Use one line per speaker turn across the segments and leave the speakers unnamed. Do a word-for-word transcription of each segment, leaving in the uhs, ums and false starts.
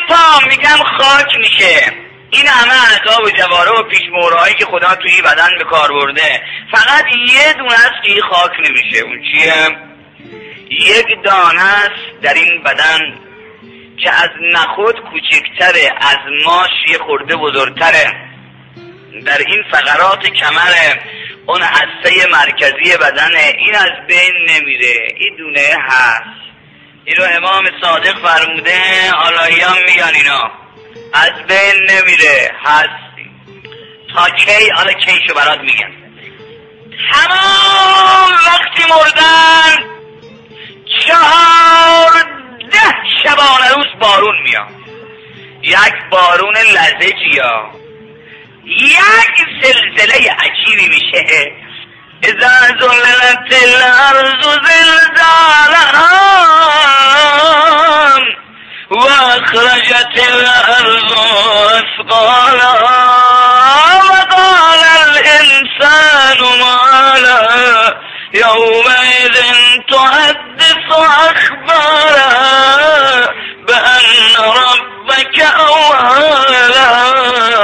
پا میگم خاک میشه. این همه اعضا و جواره و پیشمهرهایی که خدا توی بدن به کار برده، فقط یه دونه است که خاک نمیشه. اون چیه؟ یک دانه است در این بدن که از نخود کوچکتره، از ماش یه خورده بزرگتره، در این فقرات کمر اون هسته مرکزی بدنه. این از بین نمیره، این دونه هست. اینو امام صادق فرموده، آلاییان میگن اینا از بین نمیره، هست. تا کی؟ حالا کیشو برات میگن. تمام وقتی مردن چهارده شبانه روز بارون میاد، یک بارون لزجی ها، یک زلزله عجیبی میشه. اذا زلزلت الارض زلزالها و اخرجت الارض اثقالها و قال الانسان ما لها یومئذ تحدث اخبارها بان ربک اوحی لها.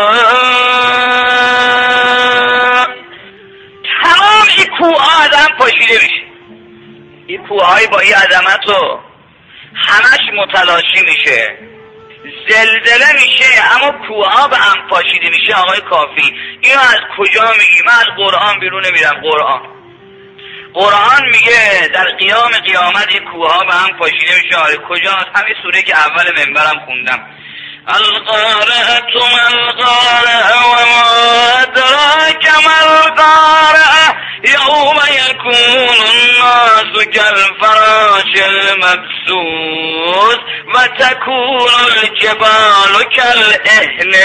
تمام این کوه آدم پاشیده میشه، این کوه های با این عظمت رو همش متلاشی میشه، زلزله میشه، اما کوه ها به هم پاشیده میشه. آقای کافی اینو از کجا میگی؟ من از قرآن بیرون نمیرم. قرآن قرآن میگه در قیام قیامت این کوه ها به هم پاشیده میشه. آره کجاست؟ همین سوره که اول منبرم خوندم، القارعة ما القارعة وما أدراك ما القارعة يوم يكون الناس كالفراش المبثوث وتكون الجبال كالعهن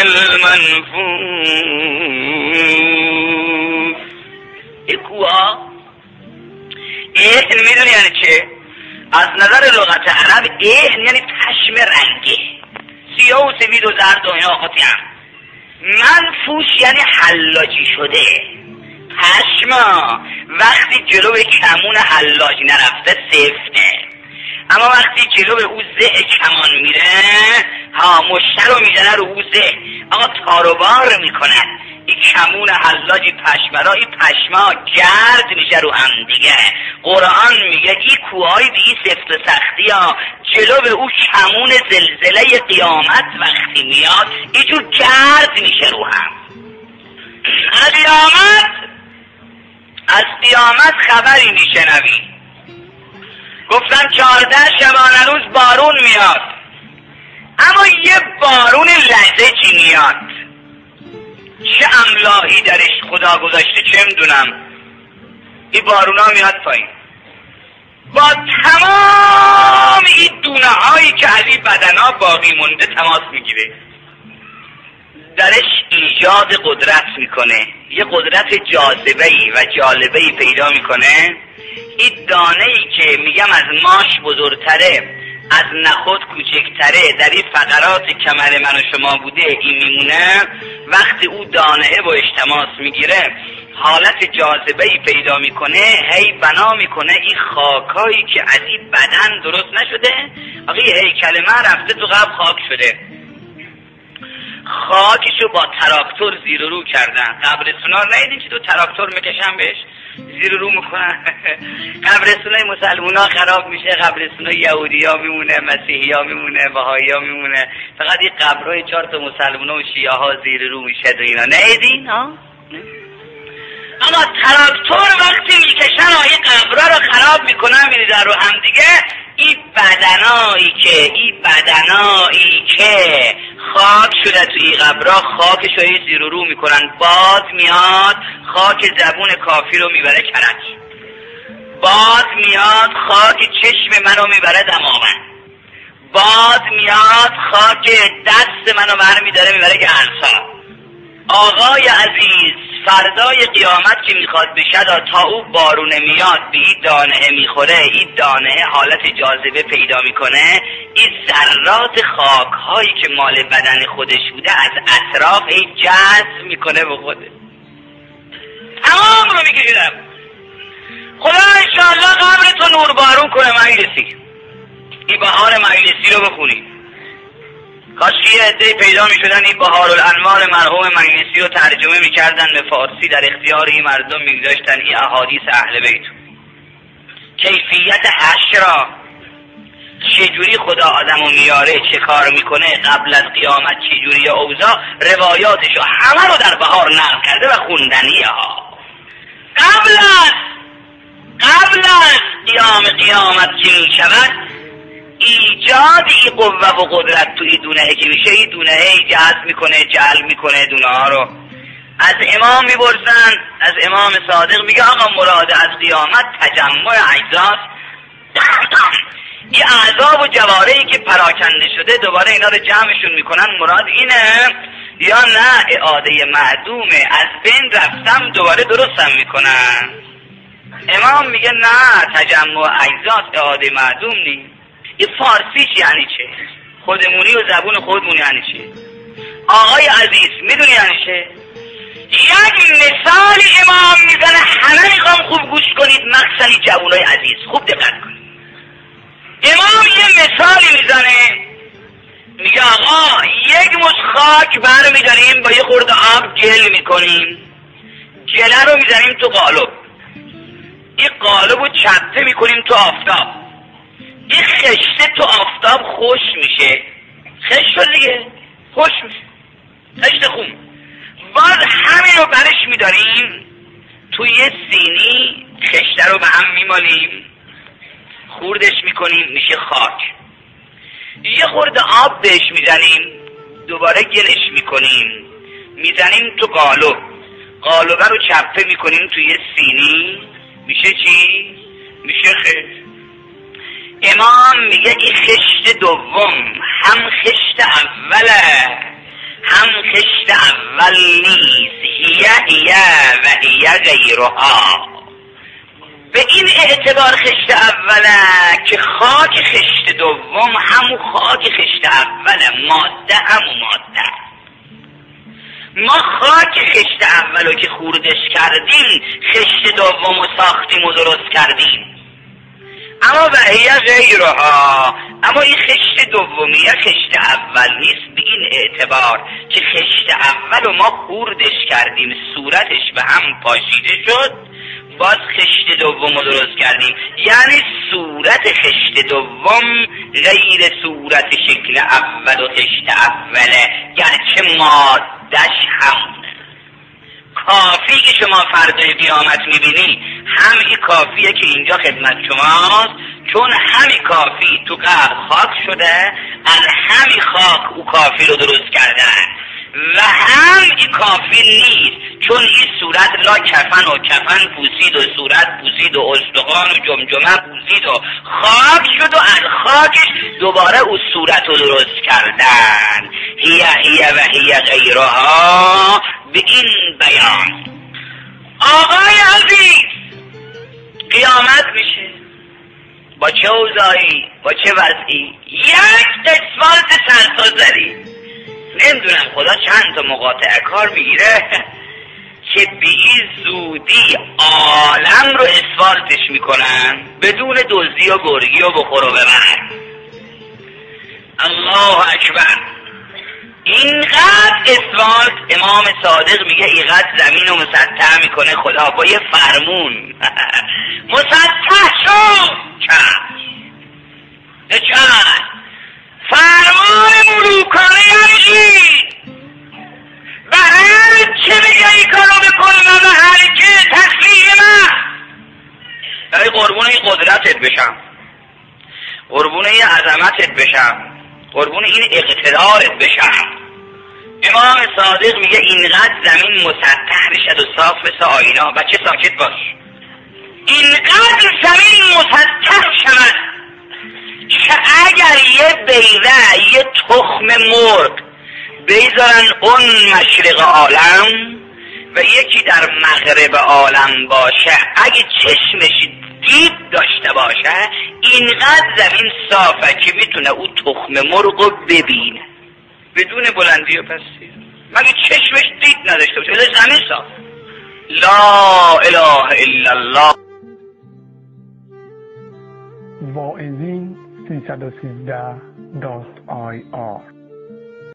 المنفوش. اکوا عهن میدونی یعنی چه؟ از نظر لغت عرب عهن یعنی پشم رنگی، سیاه و سفید و زرد و اینا آقاتی هم. منفوش یعنی حلاجی شده. پشما وقتی جلو به کمون حلاج نرفته سفته، اما وقتی جلو به او زه کمان میره، ها مشته رو میزنه رو او زه، آقا تاروبار میکنن. این کمون حلاجی پشمرا، این پشما گرد میشه رو هم دیگه. قرآن میگه این کوهای بی سفت و سختی ها جلو به او کمون زلزله قیامت وقتی میاد اینجور گرد میشه رو هم. از قیامت از قیامت خبری میشنوی. گفتم چهارده شبانه روز بارون میاد، اما یه بارون لزجی میاد. چه املاحی درش خدا گذاشته چه میدونم. این بارونا میاد پایین با تمام این دونه هایی که از این بدن ها باقی مونده تماس میگیره، درش ایجاد قدرت میکنه، یه قدرت جاذبه‌ای و جالبه‌ای پیدا میکنه. این دانه‌ای که میگم از ماش بزرگتره، از نخود کوچکتره، در این فقرات کمر من و شما بوده، این میمونه. وقتی او دانه با اجتماس میگیره حالت جاذبه‌ای پیدا میکنه، هی بنا میکنه این خاکایی که از این بدن درست نشده. آقا هیکل من رفته تو قبر خاک شده، خاکشو با تراکتور زیر و رو کردن. قبرستونا رو ندیدین که تو تراکتور میکشن بهش زیر و رو میکنن؟ قبرستونای مسلمونا خراب میشه، قبرستونای یهودی ها میمونه، مسیحی ها میمونه، بهایی ها میمونه، فقط این قبرهای چهار تا مسلمونا و شیعه ها زیر رو میشه و اینا. ندیدین ها؟ اما تراکتور وقتی میکشن این قبرها رو خراب میکنن میریزن رو هم دیگه. این بدنایی که این بدنایی که خاک شده توی این قبرها خاکش رو زیر و رو میکنن، باد میاد خاک زبون کافی رو میبره کرج، باد میاد خاک چشم منو میبره دماغن، باد میاد خاک دست منو بر میداره میبره گرسا. آقای عزیز فردای قیامت که میخواد بشه تا او بارونه میاد به این دانه میخوره، این دانه حالت جاذبه پیدا میکنه، این ذرات خاک هایی که مال بدن خودش بوده از اطراف این جذب میکنه به خوده، تمام رو میگیرم. خدا انشاءالله قبرتو نور بارون کنه. مجلسی این بهار مجلسی رو بخونی، کاش یه عده‌ای پیدا میشدن این بهارالانوار مرحوم مجلسی رو ترجمه میکردن به فارسی، در اختیار این مردم میگذاشتن این احادیث اهل بیت. کیفیت حشر را چجوری خدا آدمو میاره، چه کار میکنه، قبل از قیامت چجوری اوضاع، روایاتشو همه رو در بهار نقل کرده و خوندنیه ها. قبل از قبل از قیام قیامت که میشود ایجاد این قوه و قدرت تو این دونه که میشه، این دونه ای جذب میکنه، جلب میکنه دونه ها رو. از امام میپرسن، از امام صادق میگه آقا مراد از قیامت تجمع اجزاست، این اعضا و جوارحی که پراکنده شده دوباره اینا رو جمعشون میکنن، مراد اینه یا نه اعاده معدومه، از بین رفتم دوباره درستم میکنن؟ امام میگه نه، تجمع اجزاست، اعاده معدوم نیست. این فارسیش یعنی چه؟ خودمونی و زبون خودمون یعنی چه؟ آقای عزیز میدونی یعنی چه؟ یک مثال امام میزنه، همه میخوام خوب گوش کنید، مخصوصا جوانای عزیز خوب دقت کنید. امام یه مثالی میزنه، میگه آقا یک مش خاک بر میداریم با یه خورده آب گل میکنیم، گله رو میزنیم تو قالب، این قالب رو چپه میکنیم تو آفتاب، این خشته تو آفتاب خوش میشه، خشت شد دیگه، خوش میشه، خشت خون. باز همین رو برش میداریم توی یه سینی، خشته رو به هم میمالیم، خوردش میکنیم میشه خاک، یه خورده آب بهش میزنیم، دوباره گلش میکنیم، میزنیم تو قالب، قالبه رو چپه میکنیم توی یه سینی، میشه چی؟ میشه خشت. امام میگه این خشت دوم هم خشت اوله هم خشت اول نیست، هیه هیه و هیه غیرها. به این اعتبار خشت اوله که خاک خشت دوم همون خاک خشت اوله، ماده همون ماده. ما خاک خشت اولو که خوردش کردیم، خشت دوم رو ساختیم و درست کردیم، اما وحیه غیرها، اما این خشت دومیه خشت اول نیست. به این اعتبار که خشت اول رو ما خوردش کردیم، صورتش به هم پاشیده شد، باز خشت دوم رو درست کردیم، یعنی صورت خشت دوم غیر صورت شکل اول و خشت اوله، گرچه مادش همونه. کافی که شما فردای قیامت میبینی هم این کافیه که اینجا خدمت شماست، چون همی کافی تو قبل خاک شده، از همی خاک او کافی رو درست کردن، و هم این کافی نیست چون این صورت لا کفن و کفن پوسید و صورت پوسید و استخوان و جمجمه پوسید و خاک شد و از خاکش دوباره او صورت رو درست کردن. هیه هیه و هیه غیرها. به این بیان آقای عزیز قیامت میشه با چه اوضاعی، با چه وضعی؟ یک اسفالت سرتازری، نمیدونم خدا چند تا مقاطع کار میگیره که به این زودی عالم رو اسفالتش میکنن بدون دزدی و گرگی و بخور و ببر. الله اکبر. اینقدر اسفالت امام صادق میگه اینقدر زمین رو مسطح میکنه خدا با یه فرمون مسطح شو چند چند فرمان ملوکانه یعنی چی؟ به هر چه میگه این کارو بکن و به هر که تسلیم من یعنی قربون این قدرتت بشم، قربون این عظمتت بشم، قربون این اقتدارت بشم. امام صادق میگه اینقدر زمین مسطح بشد و صاف مثل آینه. بچه ساکت باش. اینقدر زمین مسطح شود که اگر یه بیوه یه تخم مرغ بیزارن اون مشرق عالم و یکی در مغرب عالم باشه، اگه چشمش دید داشته باشه اینقدر زمین صافه که میتونه او تخم مرغ رو ببینه بدون بلندی و پستی، مگه چشمش دید نداشته باشه، زمین صاف. لا اله الا الله.
واعظین سیصد و سیزده دات آی آر